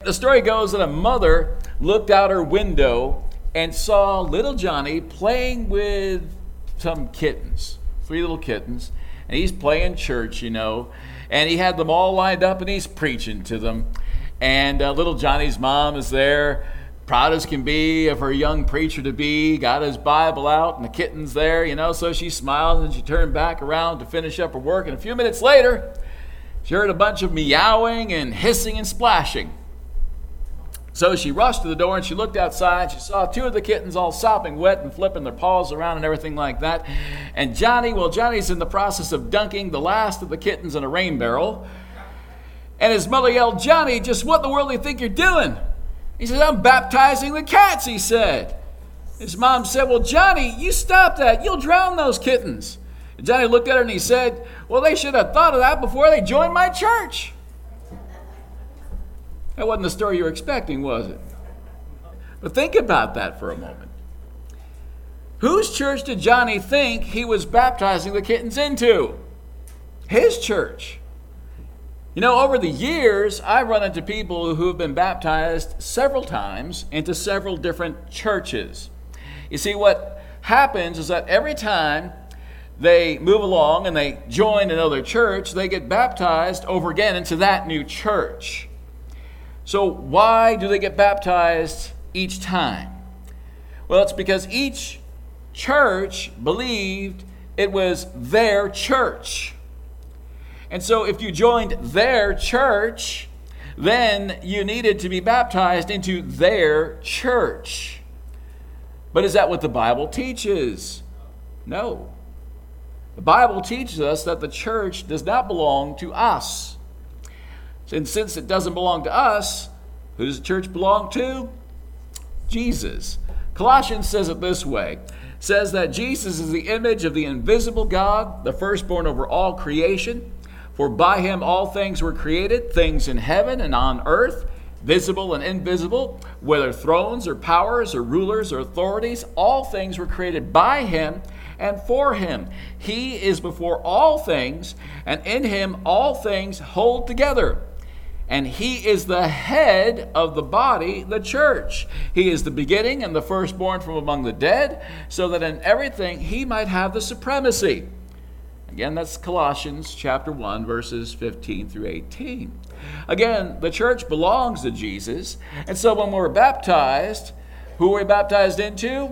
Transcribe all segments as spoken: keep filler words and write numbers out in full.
the story goes that a mother looked out her window and saw little Johnny playing with some kittens, three little kittens, and he's playing church, you know, and he had them all lined up and he's preaching to them. And uh, little Johnny's mom is there, proud as can be of her young preacher to be, got his Bible out and the kitten's there, you know, so she smiled and she turned back around to finish up her work. And a few minutes later, she heard a bunch of meowing and hissing and splashing. So she rushed to the door and she looked outside. She saw two of the kittens all sopping wet and flipping their paws around and everything like that. And Johnny, well, Johnny's in the process of dunking the last of the kittens in a rain barrel. And his mother yelled, "Johnny, just what in the world do you think you're doing?" He said, "I'm baptizing the cats," he said. His mom said, "Well, Johnny, you stop that. You'll drown those kittens." And Johnny looked at her and he said, "Well, they should have thought of that before they joined my church." That wasn't the story you were expecting, was it? But think about that for a moment. Whose church did Johnny think he was baptizing the kittens into? His church. You know, over the years, I've run into people who have been baptized several times into several different churches. You see, what happens is that every time they move along and they join another church, they get baptized over again into that new church. So why do they get baptized each time? Well, it's because each church believed it was their church. And so if you joined their church, then you needed to be baptized into their church. But is that what the Bible teaches? No. The Bible teaches us that the church does not belong to us. And since it doesn't belong to us, who does the church belong to? Jesus. Colossians says it this way. It says that Jesus is the image of the invisible God, the firstborn over all creation. For by him all things were created, things in heaven and on earth, visible and invisible, whether thrones or powers or rulers or authorities, all things were created by him and for him. He is before all things, and in him all things hold together. And he is the head of the body, the church. He is the beginning and the firstborn from among the dead, so that in everything he might have the supremacy. Again, that's Colossians chapter one, verses fifteen through eighteen. Again, the church belongs to Jesus. And so when we're baptized, who are we baptized into?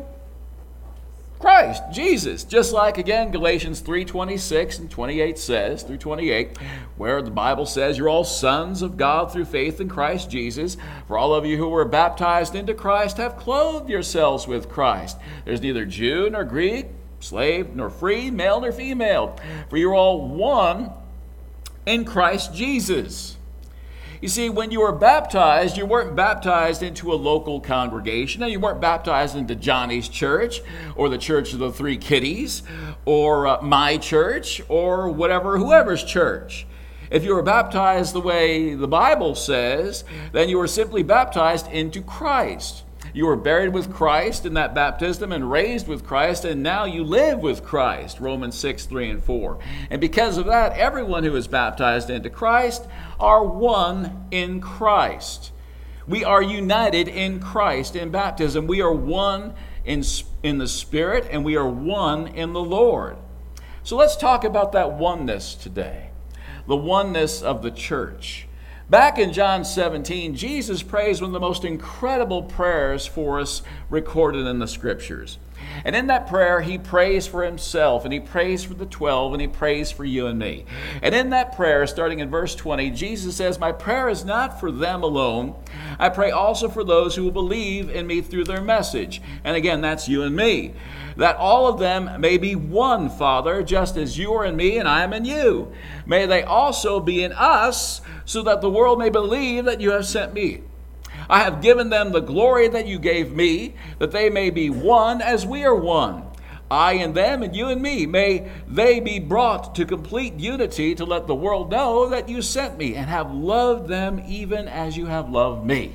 Christ, Jesus. Just like, again, Galatians three twenty-six and twenty-eight says, through twenty-eight, where the Bible says, "You're all sons of God through faith in Christ Jesus. For all of you who were baptized into Christ have clothed yourselves with Christ. There's neither Jew nor Greek, slave nor free, male nor female, for you're all one in Christ Jesus." You see, when you were baptized, you weren't baptized into a local congregation, and you weren't baptized into Johnny's church, or the church of the three kitties, or uh, my church, or whatever, whoever's church. If you were baptized the way the Bible says, then you were simply baptized into Christ. You were buried with Christ in that baptism and raised with Christ, and now you live with Christ, Romans six, three and four. And because of that, everyone who is baptized into Christ are one in Christ. We are united in Christ in baptism. We are one in, in the Spirit, and we are one in the Lord. So let's talk about that oneness today, the oneness of the church. Back in John seventeen, Jesus prays one of the most incredible prayers for us recorded in the Scriptures. And in that prayer, he prays for himself, and he prays for the twelve, and he prays for you and me. And in that prayer, starting in verse twenty, Jesus says, "My prayer is not for them alone. I pray also for those who will believe in me through their message." And again, that's you and me. "That all of them may be one, Father, just as you are in me and I am in you. May they also be in us, so that the world may believe that you have sent me. I have given them the glory that you gave me, that they may be one as we are one. I and them and you and me. May they be brought to complete unity, to let the world know that you sent me and have loved them even as you have loved me."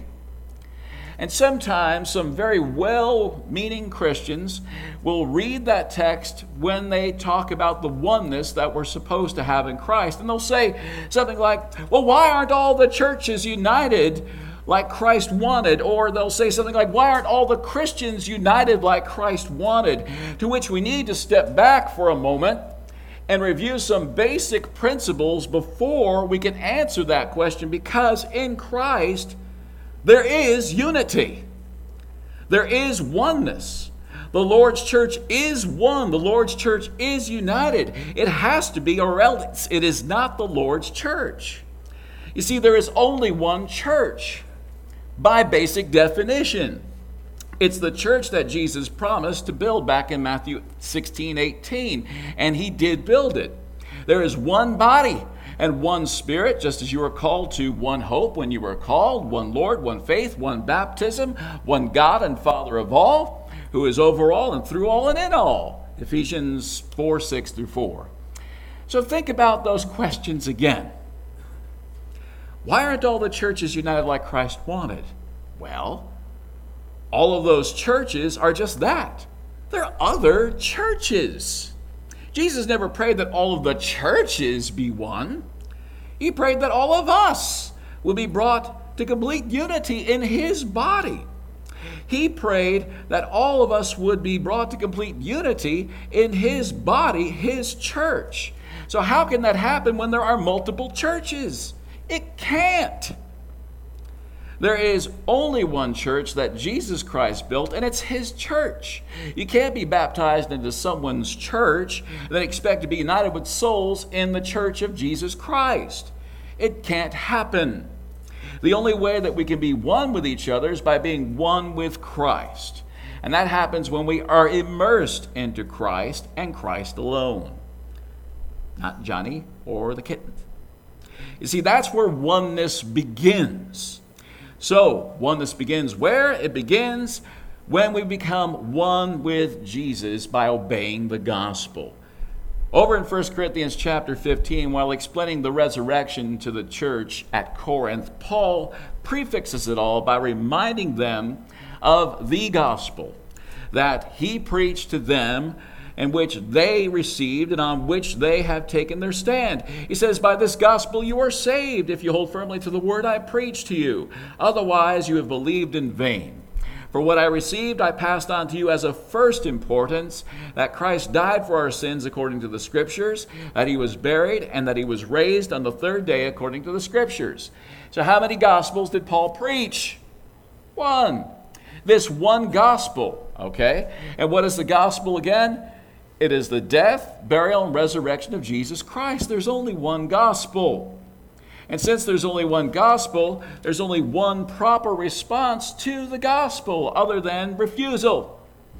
And sometimes some very well-meaning Christians will read that text when they talk about the oneness that we're supposed to have in Christ. And they'll say something like, "Well, why aren't all the churches united like Christ wanted, or they'll say something like, why aren't all the Christians united like Christ wanted? To which we need to step back for a moment and review some basic principles before we can answer that question, because in Christ there is unity. There is oneness. The Lord's church is one. The Lord's church is united. It has to be, or else it is not the Lord's church. You see, there is only one church by basic definition. It's the church that Jesus promised to build back in Matthew sixteen eighteen, and he did build it. There is one body and one Spirit, just as you were called to one hope when you were called, one Lord, one faith, one baptism, one God and Father of all, who is over all and through all and in all. Ephesians four, six through four. So think about those questions again. Why aren't all the churches united like Christ wanted? Well, all of those churches are just that. They're other churches. Jesus never prayed that all of the churches be one. He prayed that all of us will be brought to complete unity in his body. He prayed that all of us would be brought to complete unity in his body, his church. So how can that happen when there are multiple churches? It can't. There is only one church that Jesus Christ built, and it's his church. You can't be baptized into someone's church and then expect to be united with souls in the church of Jesus Christ. It can't happen. The only way that we can be one with each other is by being one with Christ. And that happens when we are immersed into Christ and Christ alone. Not Johnny or the kitten. You see, that's where oneness begins. So, oneness begins where? It begins when we become one with Jesus by obeying the gospel. Over in First Corinthians chapter fifteen, while explaining the resurrection to the church at Corinth, Paul prefixes it all by reminding them of the gospel that he preached to them, and which they received and on which they have taken their stand. He says, by this gospel you are saved if you hold firmly to the word I preached to you. Otherwise you have believed in vain. For what I received I passed on to you as of first importance, that Christ died for our sins according to the Scriptures, that he was buried, and that he was raised on the third day according to the Scriptures. So how many gospels did Paul preach? One. This one gospel, okay? And what is the gospel again? It is the death, burial, and resurrection of Jesus Christ. There's only one gospel. And since there's only one gospel, there's only one proper response to the gospel other than refusal.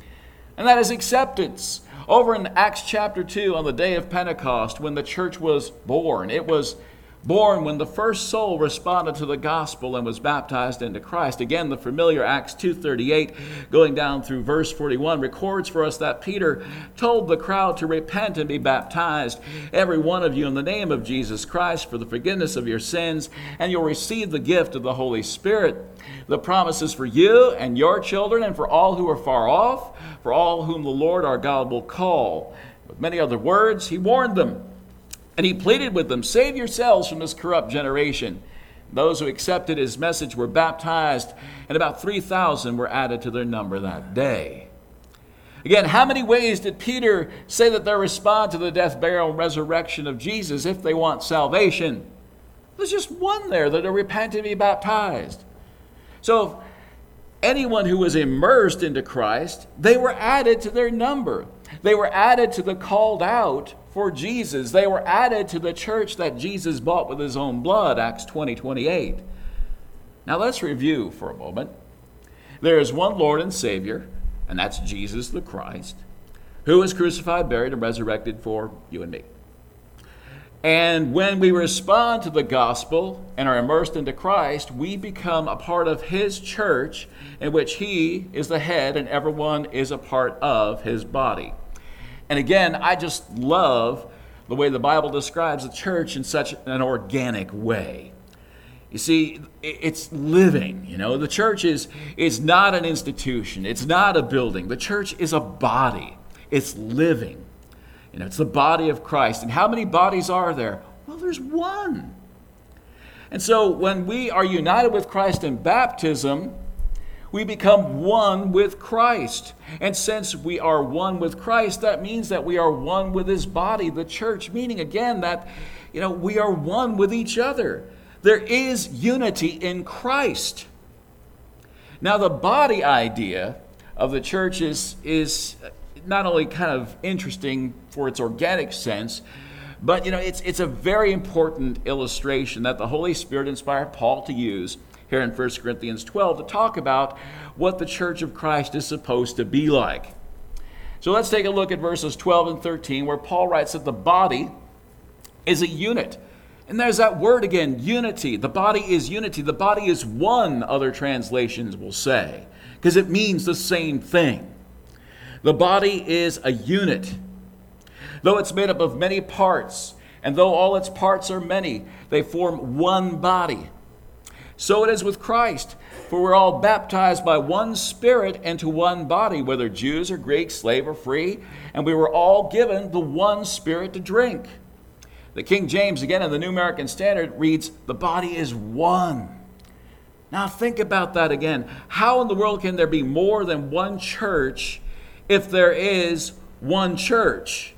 And that is acceptance. Over in Acts chapter two, on the day of Pentecost, when the church was born, it was born when the first soul responded to the gospel and was baptized into Christ. Again, the familiar Acts two thirty-eight, going down through verse forty-one, records for us that Peter told the crowd to repent and be baptized, every one of you, in the name of Jesus Christ for the forgiveness of your sins, and you'll receive the gift of the Holy Spirit. The promise is for you and your children and for all who are far off, for all whom the Lord our God will call. With many other words, he warned them. And he pleaded with them, save yourselves from this corrupt generation. Those who accepted his message were baptized, and about three thousand were added to their number that day. Again, how many ways did Peter say that they respond to the death, burial, and resurrection of Jesus if they want salvation? There's just one there, that are repent and be baptized. So anyone who was immersed into Christ, they were added to their number. They were added to the called out for Jesus. They were added to the church that Jesus bought with his own blood, Acts twenty twenty-eight. Now let's review for a moment. There is one Lord and Savior, and that's Jesus the Christ, who was crucified, buried, and resurrected for you and me. And when we respond to the gospel and are immersed into Christ, we become a part of his church, in which he is the head and everyone is a part of his body. And again, I just love the way the Bible describes the church in such an organic way. You see, it's living, you know. The church is, is not an institution. It's not a building. The church is a body. It's living. You know, it's the body of Christ. And how many bodies are there? Well, there's one. And so when we are united with Christ in baptism, we become one with Christ. And since we are one with Christ, that means that we are one with his body, the church, meaning again that, you know, we are one with each other. There is unity in Christ. Now, the body idea of the church is, is not only kind of interesting for its organic sense, but, you know, it's, it's a very important illustration that the Holy Spirit inspired Paul to use here in First Corinthians twelve to talk about what the church of Christ is supposed to be like. So let's take a look at verses twelve and thirteen, where Paul writes that the body is a unit. And there's that word again, unity. The body is unity. The body is one, other translations will say, because it means the same thing. The body is a unit. Though it's made up of many parts, and though all its parts are many, they form one body. So it is with Christ, for we're all baptized by one Spirit into one body, whether Jews or Greeks, slave or free, and we were all given the one Spirit to drink. The King James, again in the New American Standard, reads, the body is one. Now think about that again. How in the world can there be more than one church if there is one church?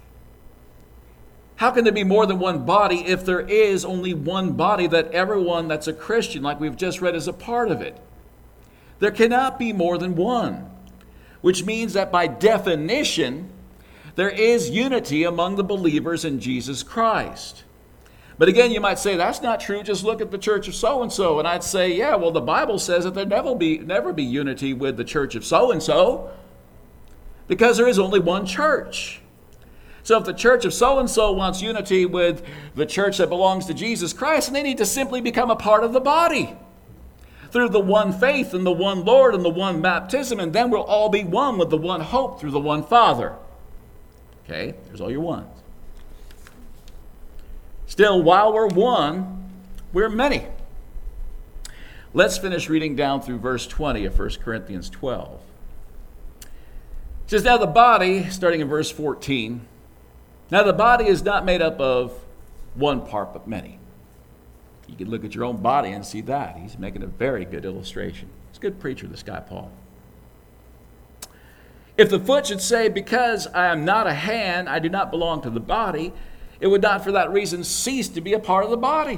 How can there be more than one body if there is only one body that everyone that's a Christian, like we've just read, is a part of it? There cannot be more than one, which means that by definition, there is unity among the believers in Jesus Christ. But again, you might say, that's not true. Just look at the church of so-and-so. And I'd say, yeah, well, the Bible says that there never be, never be unity with the church of so-and-so because there is only one church. So if the church of so-and-so wants unity with the church that belongs to Jesus Christ, then they need to simply become a part of the body through the one faith and the one Lord and the one baptism, and then we'll all be one with the one hope through the one Father. Okay, there's all your ones. Still, while we're one, we're many. Let's finish reading down through verse twenty of First Corinthians twelve. It says, now the body, starting in verse fourteen, now the body is not made up of one part, but many. You can look at your own body and see that. He's making a very good illustration. He's a good preacher, this guy, Paul. If the foot should say, because I am not a hand, I do not belong to the body, it would not for that reason cease to be a part of the body.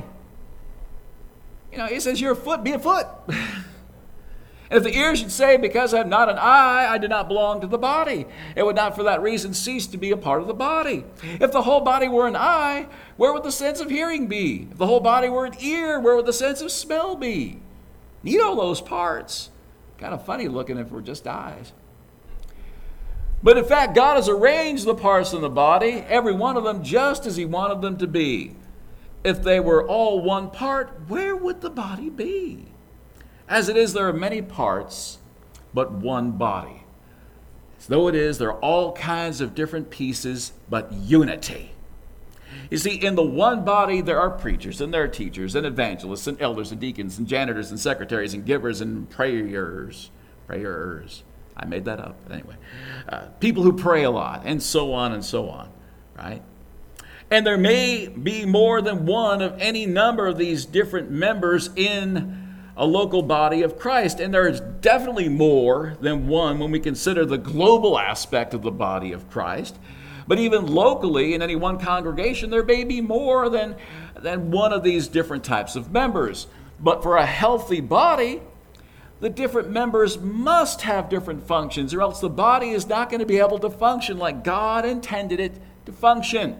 You know, he says, you're a foot, be a foot. And if the ear should say, because I am not an eye, I do not belong to the body, it would not for that reason cease to be a part of the body. If the whole body were an eye, where would the sense of hearing be? If the whole body were an ear, where would the sense of smell be? Need all those parts. Kind of funny looking if we're just eyes. But in fact, God has arranged the parts in the body, every one of them just as he wanted them to be. If they were all one part, where would the body be? As it is, there are many parts, but one body. As though it is, there are all kinds of different pieces, but unity. You see, in the one body, there are preachers, and there are teachers, and evangelists, and elders, and deacons, and janitors, and secretaries, and givers, and prayers. Prayers. I made that up, but anyway. Uh, people who pray a lot, and so on and so on, right? And there may be more than one of any number of these different members in a local body of Christ. And there is definitely more than one when we consider the global aspect of the body of Christ. But even locally, in any one congregation, there may be more than, than one of these different types of members. But for a healthy body, the different members must have different functions, or else the body is not going to be able to function like God intended it to function.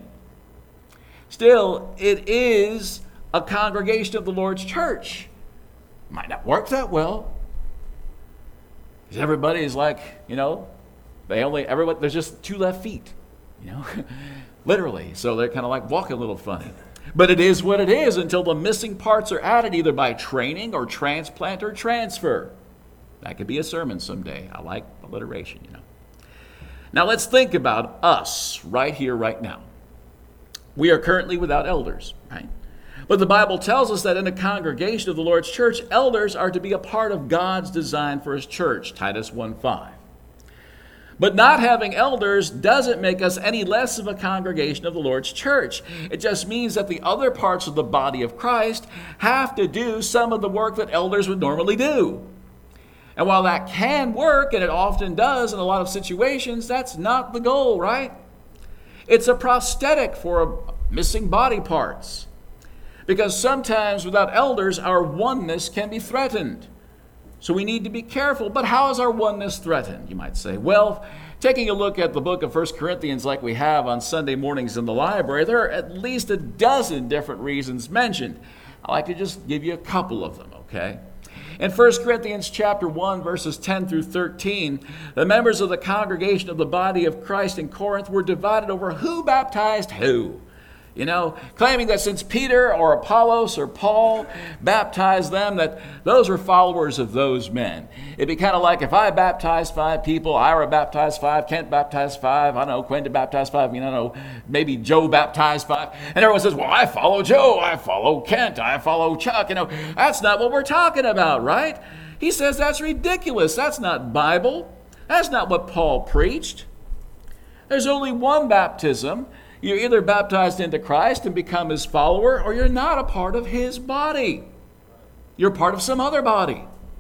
Still, it is a congregation of the Lord's church. Might not work that well. Because everybody is like, you know, they only, everyone, there's just two left feet, you know, literally. So they're kind of like walking a little funny. But it is what it is until the missing parts are added either by training or transplant or transfer. That could be a sermon someday. I like alliteration, you know. Now let's think about us right here, right now. We are currently without elders, right? But the Bible tells us that in a congregation of the Lord's church, elders are to be a part of God's design for his church, Titus one five. But not having elders doesn't make us any less of a congregation of the Lord's church. It just means that the other parts of the body of Christ have to do some of the work that elders would normally do. And while that can work, and it often does in a lot of situations, that's not the goal, right? It's a prosthetic for missing body parts. Because sometimes without elders, our oneness can be threatened. So we need to be careful. But how is our oneness threatened, you might say? Well, taking a look at the book of First Corinthians like we have on Sunday mornings in the library, there are at least a dozen different reasons mentioned. I'd like to just give you a couple of them, okay? In First Corinthians chapter one, verses ten through thirteen, the members of the congregation of the body of Christ in Corinth were divided over who baptized who. You know, claiming that since Peter or Apollos or Paul baptized them, that those were followers of those men. It'd be kind of like if I baptized five people, Ira baptized five, Kent baptized five, I don't know, Quentin baptized five, you know, maybe Joe baptized five. And everyone says, well, I follow Joe, I follow Kent, I follow Chuck. You know, that's not what we're talking about, right? He says that's ridiculous. That's not Bible. That's not what Paul preached. There's only one baptism. You're either baptized into Christ and become his follower, or you're not a part of his body. You're part of some other body.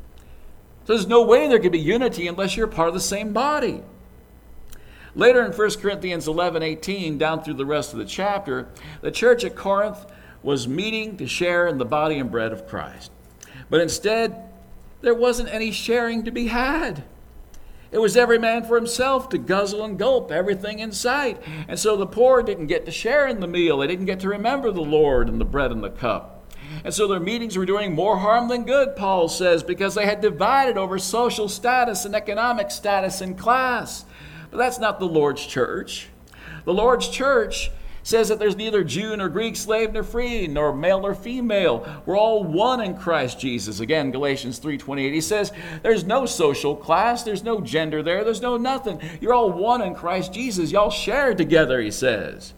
So there's no way there could be unity unless you're part of the same body. Later in First Corinthians eleven eighteen, down through the rest of the chapter, the church at Corinth was meeting to share in the body and bread of Christ. But instead, there wasn't any sharing to be had. It was every man for himself to guzzle and gulp everything in sight. And so the poor didn't get to share in the meal. They didn't get to remember the Lord and the bread and the cup. And so their meetings were doing more harm than good, Paul says, because they had divided over social status and economic status and class. But that's not the Lord's church. The Lord's church says that there's neither Jew nor Greek, slave nor free, nor male nor female. We're all one in Christ Jesus. Again, Galatians three twenty-eight, he says there's no social class, there's no gender there, there's no nothing. You're all one in Christ Jesus. Y'all share together, he says.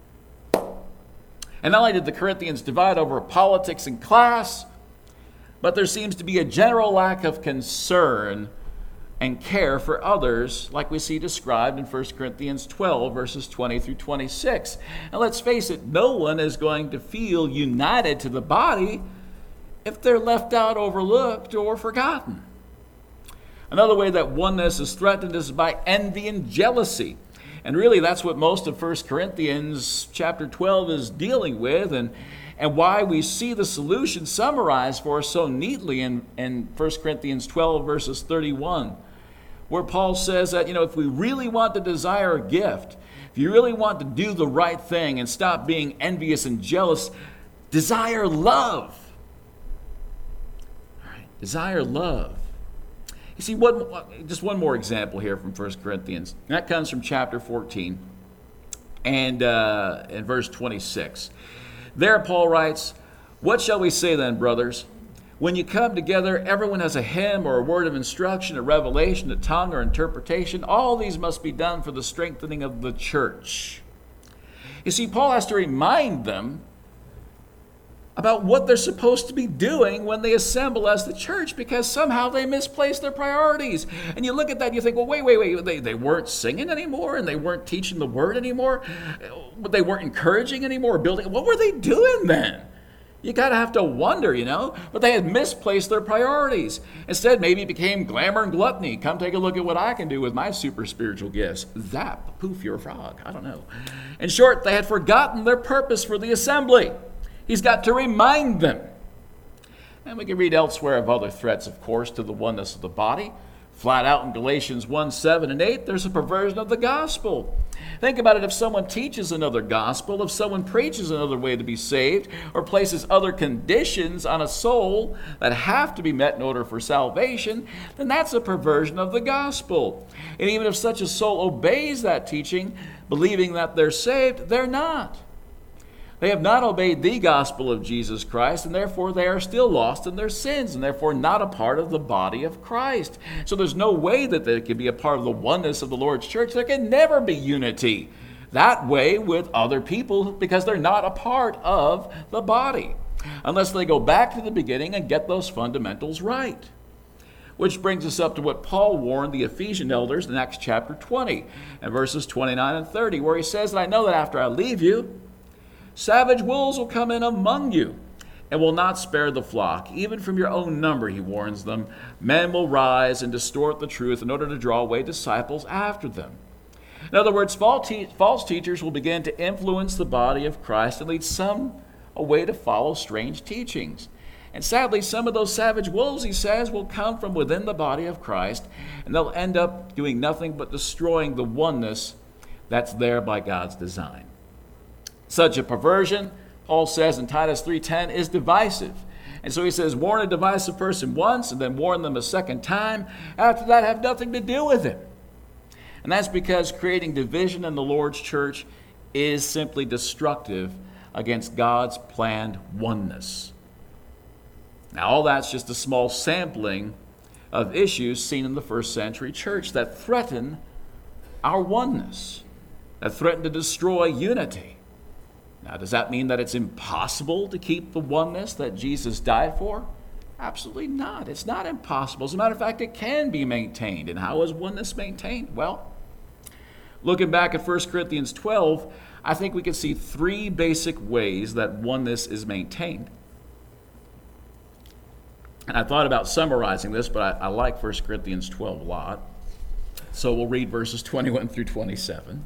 And not only did the Corinthians divide over politics and class, but there seems to be a general lack of concern and care for others, like we see described in First Corinthians twelve, verses twenty through twenty-six. And let's face it, no one is going to feel united to the body if they're left out, overlooked, or forgotten. Another way that oneness is threatened is by envy and jealousy. And really, that's what most of First Corinthians chapter twelve is dealing with, and, and why we see the solution summarized for us so neatly in, in First Corinthians twelve, verses thirty-one. Where Paul says that, you know, if we really want to desire a gift, if you really want to do the right thing and stop being envious and jealous, desire love. All right, desire love. You see, one, just one more example here from First Corinthians. And that comes from chapter fourteen and uh, in verse twenty-six. There Paul writes, "What shall we say then, brothers? When you come together, everyone has a hymn or a word of instruction, a revelation, a tongue or interpretation. All these must be done for the strengthening of the church." You see, Paul has to remind them about what they're supposed to be doing when they assemble as the church, because somehow they misplaced their priorities. And you look at that and you think, well, wait, wait, wait, they, they weren't singing anymore, and they weren't teaching the word anymore, but they weren't encouraging anymore, building. What were they doing then? You gotta have to wonder, you know. But they had misplaced their priorities. Instead, maybe it became glamour and gluttony. Come take a look at what I can do with my super spiritual gifts. Zap, poof, you're a frog. I don't know. In short, they had forgotten their purpose for the assembly. He's got to remind them. And we can read elsewhere of other threats, of course, to the oneness of the body. Flat out in Galatians one, seven, and eight, there's a perversion of the gospel. Think about it. If someone teaches another gospel, if someone preaches another way to be saved, or places other conditions on a soul that have to be met in order for salvation, then that's a perversion of the gospel. And even if such a soul obeys that teaching, believing that they're saved, they're not. They have not obeyed the gospel of Jesus Christ, and therefore they are still lost in their sins, and therefore not a part of the body of Christ. So there's no way that they can be a part of the oneness of the Lord's church. There can never be unity that way with other people, because they're not a part of the body, unless they go back to the beginning and get those fundamentals right. Which brings us up to what Paul warned the Ephesian elders in Acts chapter twenty and verses twenty-nine and thirty, where he says, "And I know that after I leave you, savage wolves will come in among you and will not spare the flock. Even from your own number," he warns them, "men will rise and distort the truth in order to draw away disciples after them." In other words, false teachers will begin to influence the body of Christ and lead some away to follow strange teachings. And sadly, some of those savage wolves, he says, will come from within the body of Christ, and they'll end up doing nothing but destroying the oneness that's there by God's design. Such a perversion, Paul says in Titus three ten, is divisive. And so he says, warn a divisive person once and then warn them a second time. After that, have nothing to do with him. And that's because creating division in the Lord's church is simply destructive against God's planned oneness. Now, all that's just a small sampling of issues seen in the first century church that threaten our oneness, that threaten to destroy unity. Now, does that mean that it's impossible to keep the oneness that Jesus died for? Absolutely not. It's not impossible. As a matter of fact, it can be maintained. And how is oneness maintained? Well, looking back at First Corinthians twelve, I think we can see three basic ways that oneness is maintained. And I thought about summarizing this, but I, I like First Corinthians twelve a lot. So we'll read verses twenty-one through twenty-seven.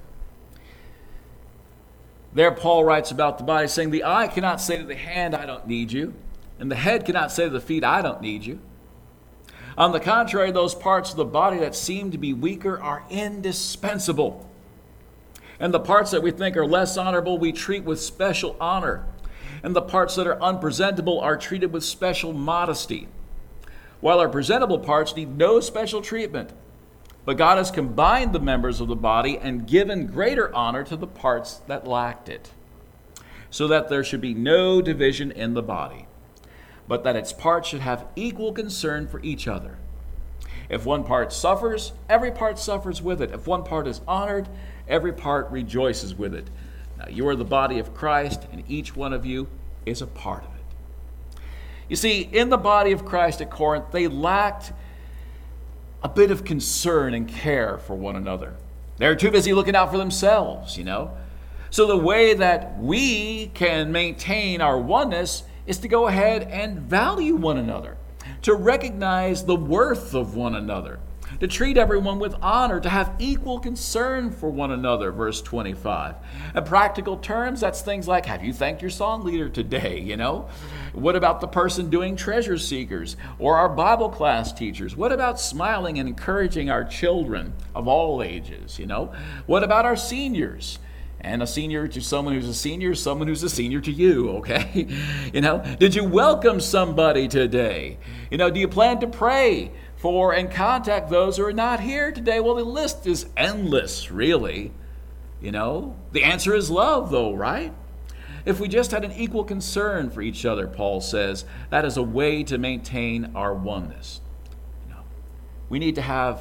There Paul writes about the body, saying, "The eye cannot say to the hand, 'I don't need you,' and the head cannot say to the feet, 'I don't need you.' On the contrary, those parts of the body that seem to be weaker are indispensable. And the parts that we think are less honorable we treat with special honor. And the parts that are unpresentable are treated with special modesty. While our presentable parts need no special treatment. But God has combined the members of the body and given greater honor to the parts that lacked it, so that there should be no division in the body, but that its parts should have equal concern for each other. If one part suffers, every part suffers with it. If one part is honored, every part rejoices with it. Now you are the body of Christ, and each one of you is a part of it." You see, in the body of Christ at Corinth, they lacked a bit of concern and care for one another. They're too busy looking out for themselves, you know. So the way that we can maintain our oneness is to go ahead and value one another, to recognize the worth of one another, to treat everyone with honor, to have equal concern for one another, verse twenty-five. In practical terms, that's things like, have you thanked your song leader today, you know? What about the person doing Treasure Seekers or our Bible class teachers? What about smiling and encouraging our children of all ages, you know? What about our seniors? And a senior to someone who's a senior, someone who's a senior to you, okay? You know, did you welcome somebody today? You know, do you plan to pray for and contact those who are not here today? Well, the list is endless, really. You know, the answer is love, though, right? If we just had an equal concern for each other, Paul says, that is a way to maintain our oneness. You know, we need to have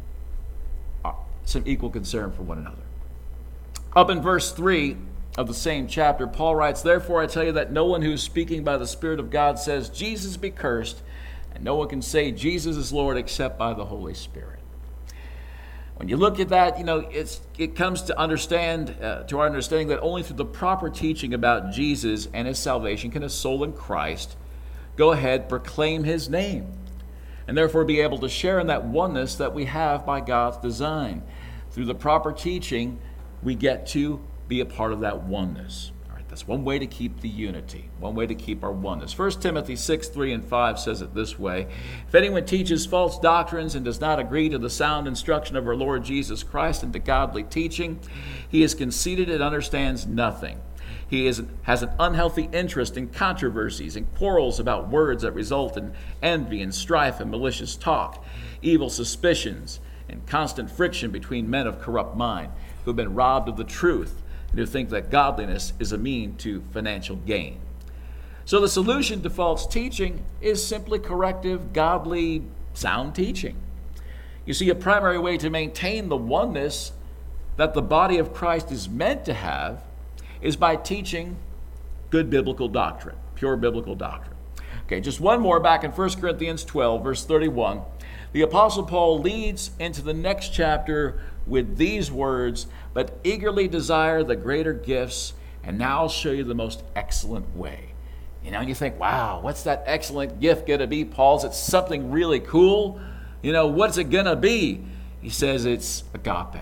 some equal concern for one another. Up in verse three of the same chapter, Paul writes, "Therefore I tell you that no one who is speaking by the Spirit of God says, 'Jesus be cursed,' and no one can say Jesus is Lord except by the Holy Spirit." When you look at that, you know, it's, it comes to understand, uh, to our understanding that only through the proper teaching about Jesus and his salvation can a soul in Christ go ahead, proclaim his name, and therefore be able to share in that oneness that we have by God's design. Through the proper teaching, we get to be a part of that oneness. All right, that's one way to keep the unity, one way to keep our oneness. First Timothy six, three and five says it this way: "If anyone teaches false doctrines and does not agree to the sound instruction of our Lord Jesus Christ and to godly teaching, he is conceited and understands nothing. He is, has an unhealthy interest in controversies and quarrels about words that result in envy and strife and malicious talk, evil suspicions, and constant friction between men of corrupt mind, who have been robbed of the truth and who think that godliness is a mean to financial gain." So the solution to false teaching is simply corrective, godly, sound teaching. You see, a primary way to maintain the oneness that the body of Christ is meant to have is by teaching good biblical doctrine, pure biblical doctrine. Okay, just one more back in First Corinthians twelve, verse thirty-one. The Apostle Paul leads into the next chapter with these words, but eagerly desire the greater gifts, and now I'll show you the most excellent way. You know, and you think, wow, what's that excellent gift going to be, Paul? Is it something really cool? You know, what's it going to be? He says it's agape.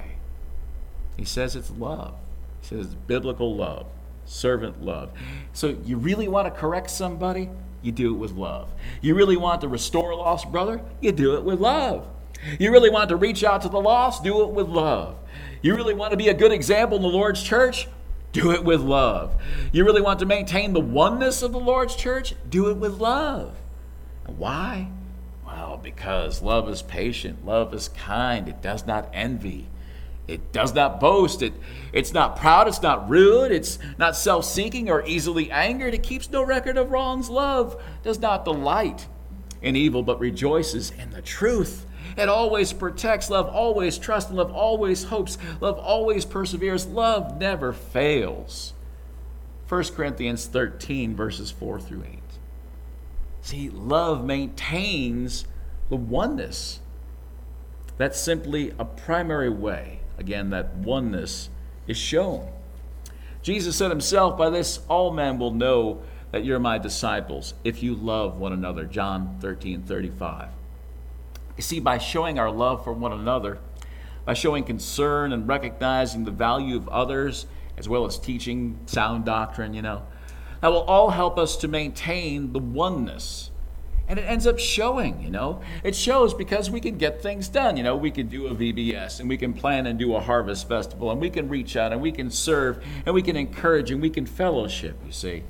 He says it's love. He says it's biblical love, servant love. So you really want to correct somebody? You do it with love. You really want to restore a lost brother? You do it with love. You really want to reach out to the lost? Do it with love. You really want to be a good example in the Lord's church? Do it with love. You really want to maintain the oneness of the Lord's church? Do it with love. And why? Well, because love is patient, love is kind, it does not envy. It does not boast. It, it's not proud. It's not rude. It's not self-seeking or easily angered. It keeps no record of wrongs. Love does not delight in evil, but rejoices in the truth. It always protects. Love always trusts. And love always hopes. Love always perseveres. Love never fails. First Corinthians thirteen, verses four through eight. See, love maintains the oneness. That's simply a primary way, again, that oneness is shown. Jesus said himself, by this all men will know that you're my disciples, if you love one another. John thirteen thirty-five. You see, by showing our love for one another, by showing concern and recognizing the value of others, as well as teaching sound doctrine, you know, that will all help us to maintain the oneness. And it ends up showing, you know. It shows because we can get things done. You know, we can do a V B S, and we can plan and do a harvest festival, and we can reach out, and we can serve, and we can encourage, and we can fellowship, you see.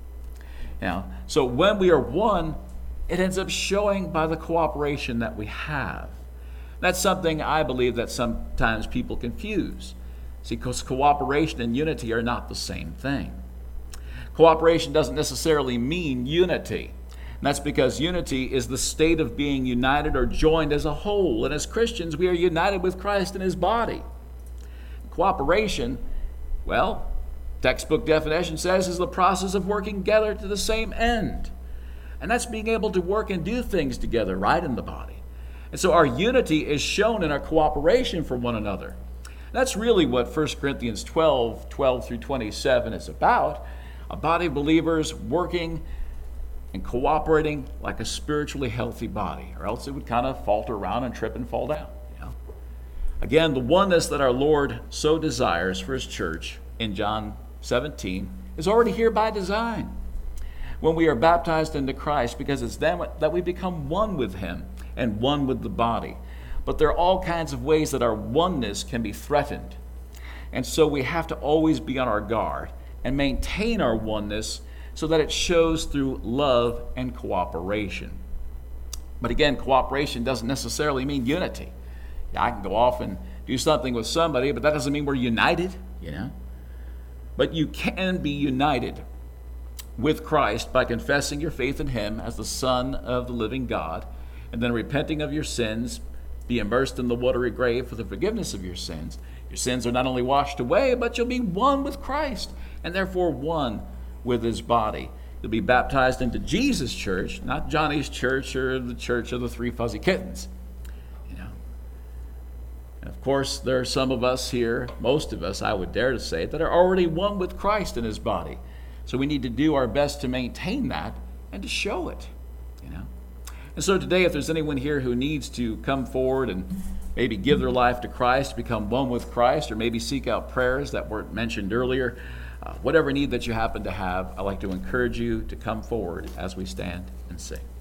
Now, so when we are one, it ends up showing by the cooperation that we have. That's something I believe that sometimes people confuse. See, because cooperation and unity are not the same thing. Cooperation doesn't necessarily mean unity. And that's because unity is the state of being united or joined as a whole. And as Christians, we are united with Christ and his body. Cooperation, well, textbook definition says, is the process of working together to the same end. And that's being able to work and do things together right in the body. And so our unity is shown in our cooperation for one another. That's really what First Corinthians twelve, twelve through twenty-seven is about. A body of believers working and cooperating like a spiritually healthy body, or else it would kind of falter around and trip and fall down. You know? Again, the oneness that our Lord so desires for his church in John seventeen is already here by design. When we are baptized into Christ, because it's then that we become one with him and one with the body. But there are all kinds of ways that our oneness can be threatened. And so we have to always be on our guard and maintain our oneness so that it shows through love and cooperation. But again, cooperation doesn't necessarily mean unity. Yeah, I can go off and do something with somebody, but that doesn't mean we're united, you know. But you can be united with Christ by confessing your faith in him as the Son of the living God, and then repenting of your sins, be immersed in the watery grave for the forgiveness of your sins. Your sins are not only washed away, but you'll be one with Christ, and therefore one with his body. You'll be baptized into Jesus' church, not Johnny's church or the church of the three fuzzy kittens. You know. And of course, there are some of us here, most of us, I would dare to say, that are already one with Christ in his body. So we need to do our best to maintain that and to show it, you know. And so today, if there's anyone here who needs to come forward and maybe give their life to Christ, become one with Christ, or maybe seek out prayers that weren't mentioned earlier, uh, whatever need that you happen to have, I'd like to encourage you to come forward as we stand and sing.